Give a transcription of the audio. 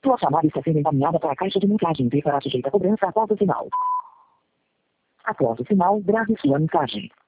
Sua chamada está sendo encaminhada para a caixa de mensagem e será sujeita a cobrança após o sinal. Após o sinal, grave sua mensagem.